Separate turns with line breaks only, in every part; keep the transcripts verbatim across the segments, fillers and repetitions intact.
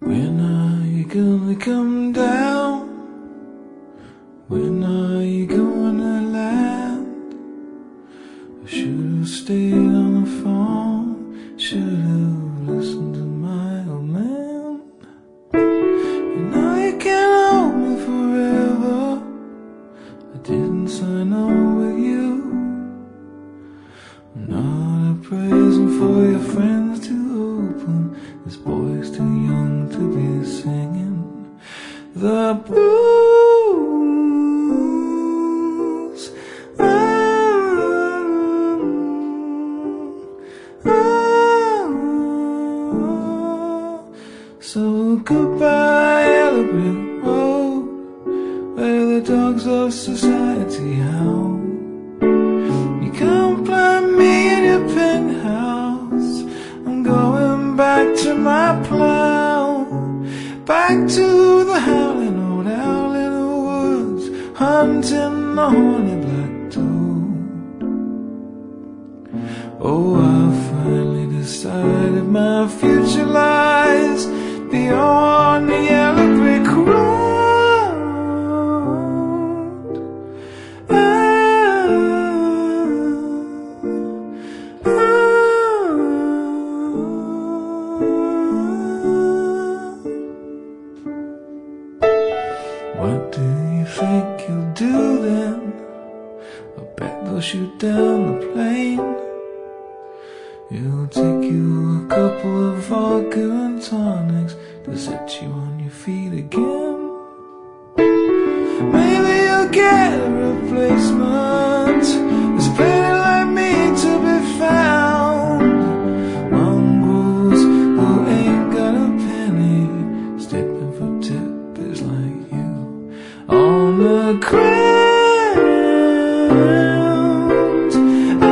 When are you gonna come down? When are you gonna land? I should've stayed on the phone, should've listened to my old man. You know you can't hold me forever, I didn't sign on with you. I'm not a present for your friends to open, this boy's too young to be singing the blues. Oh, oh. So goodbye, yellow brick road, where the dogs of society howl. You can't plant me in your penthouse, I'm going back to my plow, back to the howling old owl in the woods, hunting the horny black toad. Oh, I finally decided my future lies beyond the yellow brick road. What do you think you'll do then? I bet they'll shoot down the plane. It'll take you a couple of vodka and tonics to set you on your feet again. Maybe you'll get a replacement, there's plenty like me to be found. Mongrels who ain't got a penny, stepping for tippers like you on the ground. Oh,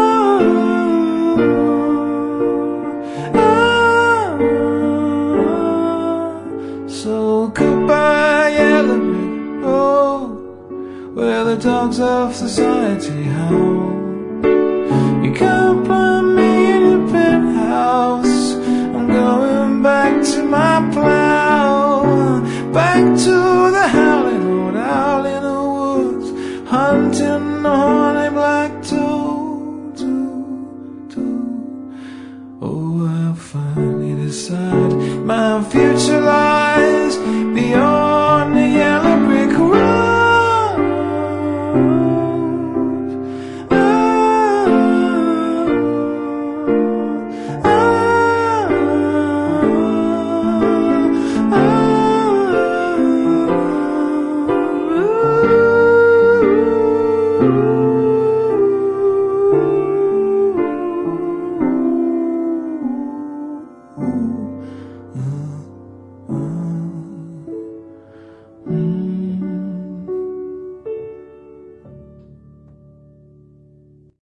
oh. So goodbye, yellow brick road, where the dogs of society howl. You can't plant me in your penthouse, I'm going back to my plow, back to the howling old owl in the woods, hunting the horny black toad, toad, toad. Oh, I finally decide my future life